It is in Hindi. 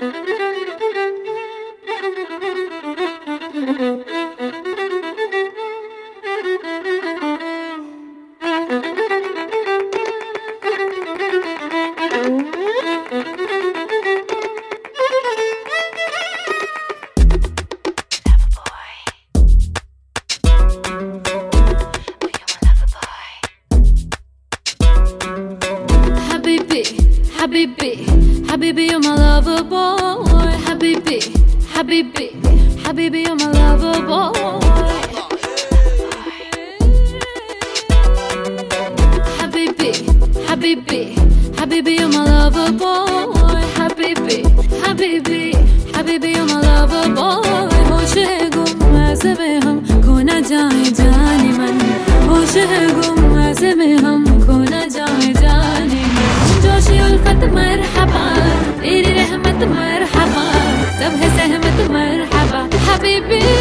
Habibi, Habibi, you're my lover boy. Habibi, Habibi, Habibi, you're my lover boy. Habibi, Habibi, Habibi, you're my lover boy. Habibi, Habibi, Habibi, you're my lover boy. होश है गुम ऐसे में हम खो न जाए जाने मन. होश है गुम ऐसे में हम खो न जाए जाने मन. जोशी उल्फत मरहबा, तेरी रहमत मरहबा, सब है सहमत मरहबा. हबीबी